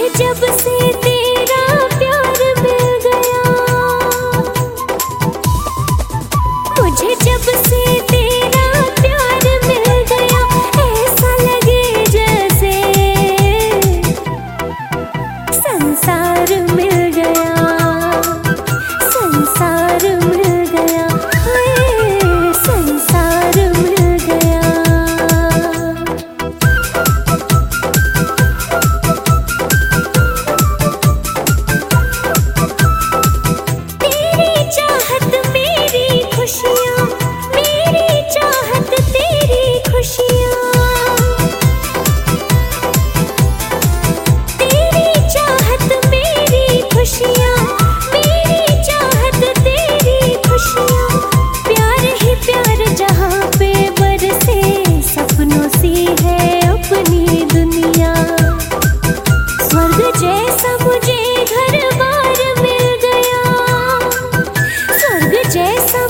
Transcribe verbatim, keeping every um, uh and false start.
मुझे जब से तेरा प्यार मिल गया, मुझे जब से तेरा प्यार मिल गया, ऐसा लगे जैसे संसार मिल गया, संसार मिल गया, हाय संसार मिल गया। तेरी चाहत मेरी खुशियाँ, मेरी चाहत तेरी खुशियाँ, तेरी चाहत मेरी खुशियाँ, मेरी चाहत तेरी खुशियाँ, प्यार ही प्यार जहाँ पे बरसे, सपनों सी है अपनी दुनिया। स्वर्ग जैसा मुझे घर बार मिल गया, स्वर्ग जैसा